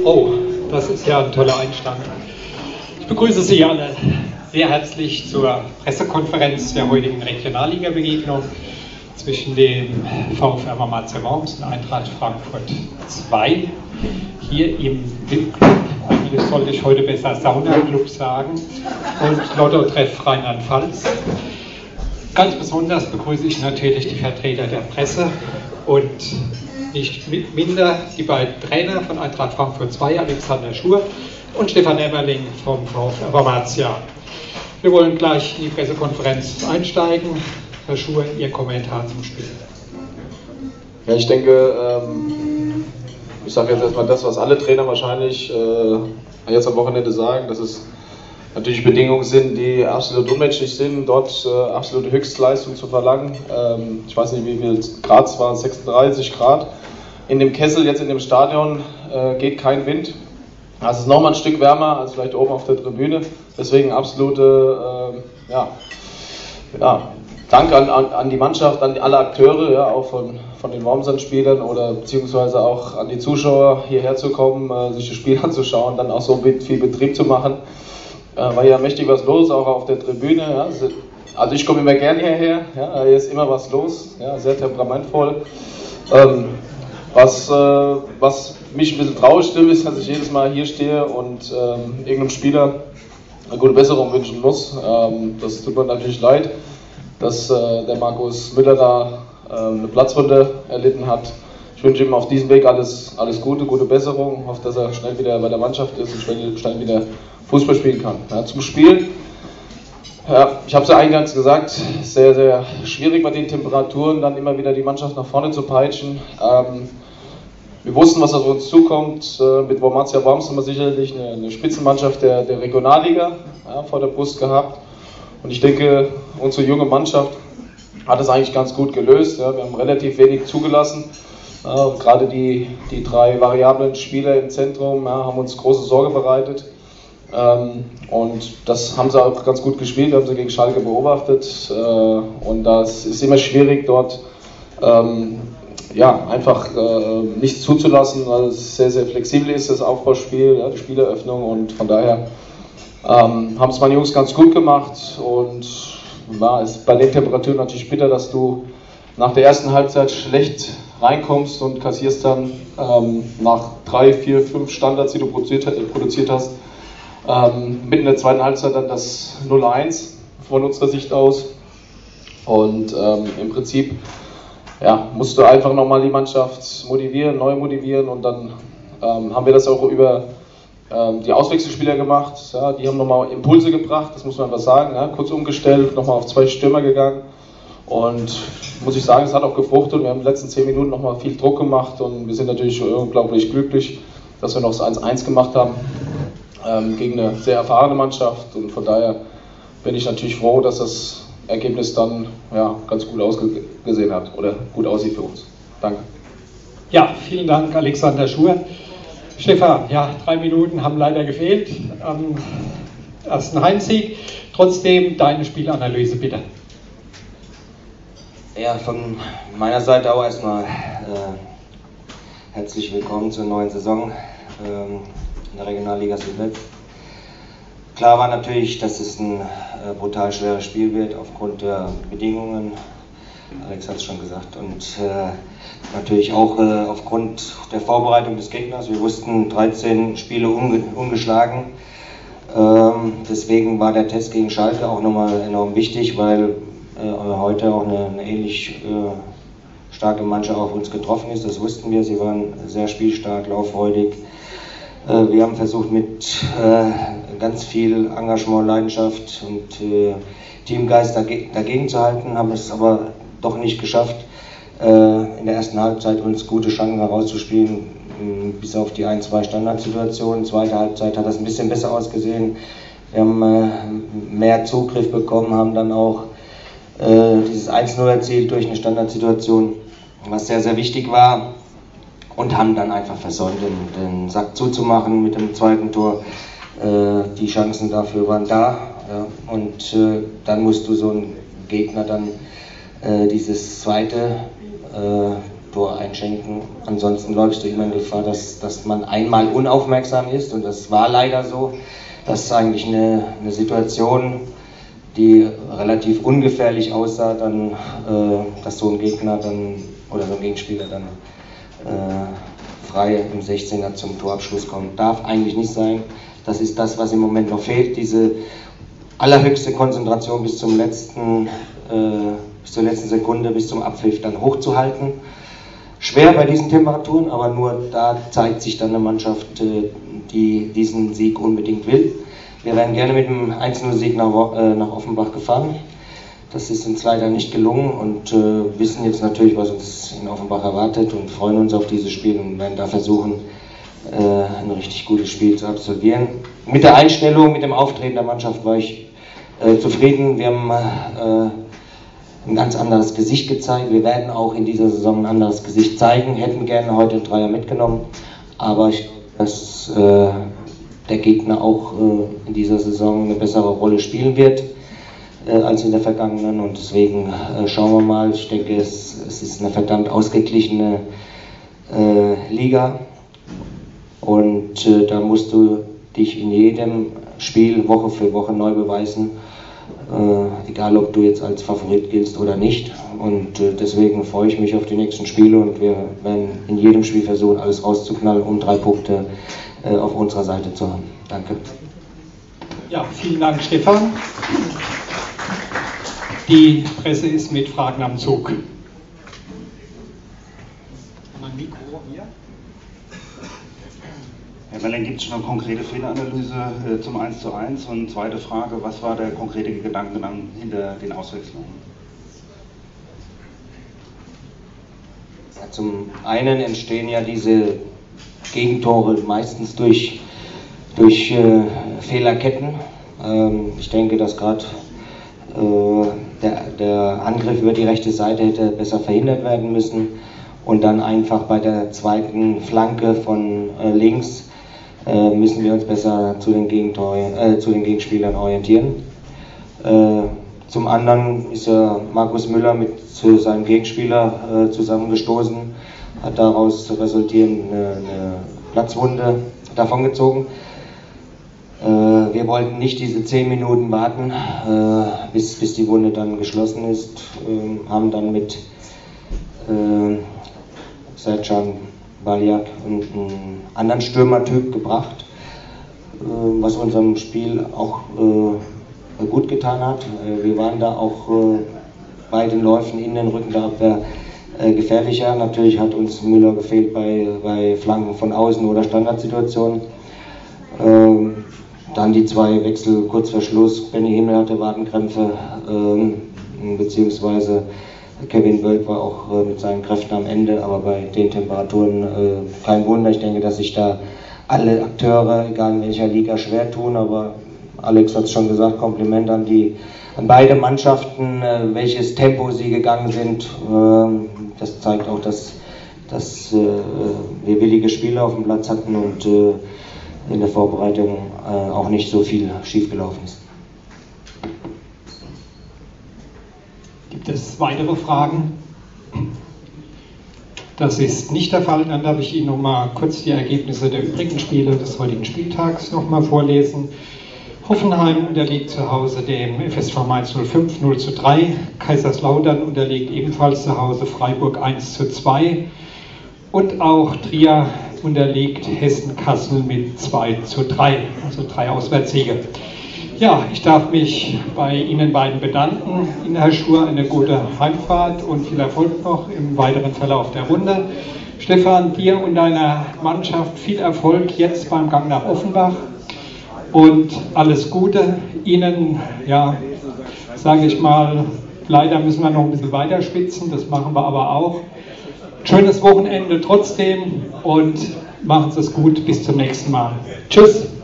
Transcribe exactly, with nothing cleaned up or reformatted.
Oh, das ist ja ein toller Einstand. Ich begrüße Sie alle sehr herzlich zur Pressekonferenz der heutigen Regionalliga-Begegnung zwischen dem VfR Wormatia Worms und Eintracht Frankfurt zwei. Hier im V I P-Club, eigentlich sollte ich heute besser Sauna-Club sagen, und Lotto-Treff Rheinland-Pfalz. Ganz besonders begrüße ich natürlich die Vertreter der Presse und nicht minder die beiden Trainer von Eintracht Frankfurt zwei, Alexander Schur und Stefan Emmerling vom VfR Wormatia. Wir wollen gleich in die Pressekonferenz einsteigen. Herr Schur, Ihr Kommentar zum Spiel. Ja, ich denke, ähm, ich sage jetzt erstmal das, was alle Trainer wahrscheinlich äh, jetzt am Wochenende sagen, dass es natürlich Bedingungen sind, die absolut unmenschlich sind, dort äh, absolute Höchstleistung zu verlangen. Ähm, ich weiß nicht, wie viel Grad es waren, sechsunddreißig Grad. In dem Kessel, jetzt in dem Stadion, äh, geht kein Wind. Also es ist nochmal ein Stück wärmer als vielleicht oben auf der Tribüne. Deswegen absolute, äh, ja, ja, Dank an, an, an die Mannschaft, an alle Akteure, ja, auch von, von den Wormsand-Spielern oder beziehungsweise auch an die Zuschauer, hierher zu kommen, äh, sich das Spiel anzuschauen, dann auch so viel Betrieb zu machen. Äh, war ja mächtig was los, auch auf der Tribüne. Ja. Also ich komme immer gern hierher, ja, hier ist immer was los, ja, sehr temperamentvoll. Ähm, was, äh, was mich ein bisschen traurig stimmt, ist, dass ich jedes Mal hier stehe und ähm, irgendeinem Spieler eine gute Besserung wünschen muss. Ähm, das tut mir natürlich leid, dass äh, der Markus Müller da äh, eine Platzwunde erlitten hat. Ich wünsche ihm auf diesem Weg alles, alles Gute, gute Besserung. Ich hoffe, dass er schnell wieder bei der Mannschaft ist und schnell, schnell wieder Fußball spielen kann. Ja, zum Spiel. Ja, ich habe es ja eingangs gesagt, sehr, sehr schwierig bei den Temperaturen, dann immer wieder die Mannschaft nach vorne zu peitschen. Ähm, wir wussten, was auf uns zukommt. Äh, mit Wormatia Worms haben wir sicherlich eine, eine Spitzenmannschaft der, der Regionalliga ja, vor der Brust gehabt. Und ich denke, unsere junge Mannschaft hat es eigentlich ganz gut gelöst. Ja, wir haben relativ wenig zugelassen. Ja, gerade die, die drei variablen Spieler im Zentrum ja, haben uns große Sorge bereitet. Ähm, und das haben sie auch ganz gut gespielt, wir haben sie gegen Schalke beobachtet. Äh, und das ist immer schwierig, dort ähm, ja, einfach äh, nichts zuzulassen, weil es sehr, sehr flexibel ist, das Aufbauspiel, ja, die Spieleröffnung. Und von daher ähm, haben es meine Jungs ganz gut gemacht. Und war es bei den Temperaturen natürlich bitter, dass du nach der ersten Halbzeit schlecht reinkommst und kassierst dann ähm, nach drei, vier, fünf Standards, die du produziert, produziert hast, ähm, mitten in der zweiten Halbzeit dann das null eins von unserer Sicht aus. Und ähm, im Prinzip ja, musst du einfach nochmal die Mannschaft motivieren, neu motivieren, und dann ähm, haben wir das auch über ähm, die Auswechselspieler gemacht. Ja, die haben nochmal Impulse gebracht, das muss man einfach sagen. Ja, kurz umgestellt, nochmal auf zwei Stürmer gegangen. Und muss ich sagen, es hat auch gefruchtet. Wir haben in den letzten zehn Minuten nochmal viel Druck gemacht und wir sind natürlich unglaublich glücklich, dass wir noch das eins eins gemacht haben ähm, gegen eine sehr erfahrene Mannschaft. Und von daher bin ich natürlich froh, dass das Ergebnis dann ja, ganz gut ausgesehen hat oder gut aussieht für uns. Danke. Ja, vielen Dank, Alexander Schur. Stefan, ja, drei Minuten haben leider gefehlt am ersten Heimsieg. Trotzdem deine Spielanalyse bitte. Ja, von meiner Seite auch erstmal äh, herzlich willkommen zur neuen Saison ähm, in der Regionalliga Südwest. Klar war natürlich, dass es ein äh, brutal schweres Spiel wird aufgrund der Bedingungen, Alex hat es schon gesagt, und äh, natürlich auch äh, aufgrund der Vorbereitung des Gegners. Wir wussten dreizehn Spiele unge ungeschlagen, ähm, deswegen war der Test gegen Schalke auch nochmal enorm wichtig, weil äh, heute auch eine, eine ähnlich äh, starke Mannschaft auf uns getroffen ist. Das wussten wir, sie waren sehr spielstark, lauffreudig. Äh, wir haben versucht mit äh, ganz viel Engagement, Leidenschaft und äh, Teamgeist dagegen, dagegen zu halten, haben es aber doch nicht geschafft, äh, in der ersten Halbzeit uns gute Chancen herauszuspielen, äh, bis auf die ein, zwei Standardsituationen. Zweite Halbzeit hat das ein bisschen besser ausgesehen. Wir haben äh, mehr Zugriff bekommen, haben dann auch äh, dieses eins null erzielt durch eine Standardsituation, was sehr, sehr wichtig war, und haben dann einfach versäumt, den, den Sack zuzumachen mit dem zweiten Tor. Äh, die Chancen dafür waren da, ja, und äh, dann musst du so einen Gegner dann äh, dieses zweite äh, Tor einschenken. Ansonsten läufst du immer in Gefahr, dass, dass man einmal unaufmerksam ist, und das war leider so. Das ist eigentlich eine, eine Situation, die relativ ungefährlich aussah, dann, äh, dass so ein Gegner dann oder so ein Gegenspieler dann äh, frei im sechzehner zum Torabschluss kommt. Darf eigentlich nicht sein. Das ist das, was im Moment noch fehlt, diese allerhöchste Konzentration bis zum letzten, äh, bis zur letzten Sekunde, bis zum Abpfiff dann hochzuhalten. Schwer bei diesen Temperaturen, aber nur da zeigt sich dann eine Mannschaft, äh, die diesen Sieg unbedingt will. Wir wären gerne mit einem eins null Sieg nach, äh, nach Offenbach gefahren. Das ist uns leider nicht gelungen und äh, wissen jetzt natürlich, was uns in Offenbach erwartet, und freuen uns auf dieses Spiel und werden da versuchen, äh, ein richtig gutes Spiel zu absolvieren. Mit der Einstellung, mit dem Auftreten der Mannschaft war ich äh, zufrieden. Wir haben äh, ein ganz anderes Gesicht gezeigt. Wir werden auch in dieser Saison ein anderes Gesicht zeigen. Hätten gerne heute einen Dreier mitgenommen, aber ich glaube, dass äh, der Gegner auch äh, in dieser Saison eine bessere Rolle spielen wird äh, als in der vergangenen, und deswegen äh, schauen wir mal. Ich denke, es, es ist eine verdammt ausgeglichene äh, Liga, und äh, da musst du dich in jedem Spiel Woche für Woche neu beweisen, äh, egal ob du jetzt als Favorit giltst oder nicht, und äh, deswegen freue ich mich auf die nächsten Spiele, und wir werden in jedem Spiel versuchen, alles rauszuknallen, um drei Punkte auf unserer Seite zu haben. Danke. Ja, vielen Dank, Stefan. Die Presse ist mit Fragen am Zug. Mein Mikro hier. Herr Melling, gibt es schon eine konkrete Fehleranalyse äh, zum eins zu eins? Und zweite Frage, was war der konkrete Gedankengang hinter den Auswechslungen? Ja, zum einen entstehen ja diese Gegentore meistens durch, durch äh, Fehlerketten. Ähm, ich denke, dass gerade äh, der, der Angriff über die rechte Seite hätte besser verhindert werden müssen, und dann einfach bei der zweiten Flanke von äh, links äh, müssen wir uns besser zu den, Gegentor, äh, zu den Gegenspielern orientieren. Äh, zum anderen ist ja Markus Müller mit zu seinem Gegenspieler äh, zusammengestoßen, hat daraus resultierend eine, eine Platzwunde davongezogen. Äh, wir wollten nicht diese zehn Minuten warten, äh, bis, bis die Wunde dann geschlossen ist, äh, haben dann mit äh, Sercan Baliak einen anderen Stürmertyp gebracht, äh, was unserem Spiel auch äh, gut getan hat. Äh, wir waren da auch äh, bei den Läufen in den Rücken der Abwehr äh, gefährlicher. Natürlich hat uns Müller gefehlt bei, bei Flanken von außen oder Standardsituationen. Ähm, dann die zwei Wechsel kurz vor Schluss. Benny Himmel hatte Wadenkrämpfe, ähm, beziehungsweise Kevin Wölk war auch äh, mit seinen Kräften am Ende, aber bei den Temperaturen äh, kein Wunder. Ich denke, dass sich da alle Akteure, egal in welcher Liga, schwer tun, aber Alex hat es schon gesagt, Kompliment an, die, an beide Mannschaften, äh, welches Tempo sie gegangen sind. Ähm, das zeigt auch, dass, dass äh, wir willige Spieler auf dem Platz hatten und äh, in der Vorbereitung äh, auch nicht so viel schiefgelaufen ist. Gibt es weitere Fragen? Das ist nicht der Fall. Dann darf ich Ihnen noch mal kurz die Ergebnisse der übrigen Spiele des heutigen Spieltags noch mal vorlesen. Hoffenheim unterliegt zu Hause dem F S V Mainz null fünf null zu drei. Kaiserslautern unterliegt ebenfalls zu Hause Freiburg eins zu zwei. Und auch Trier unterliegt Hessen-Kassel mit zwei zu drei. Also drei Auswärtssiege. Ja, ich darf mich bei Ihnen beiden bedanken. Ihnen, Herr Schur, eine gute Heimfahrt und viel Erfolg noch im weiteren Verlauf der Runde. Stefan, dir und deiner Mannschaft viel Erfolg jetzt beim Gang nach Offenbach und alles Gute. Ihnen, ja, sage ich mal, leider müssen wir noch ein bisschen weiter spitzen, das machen wir aber auch. Schönes Wochenende trotzdem und machen Sie es gut. Bis zum nächsten Mal. Tschüss.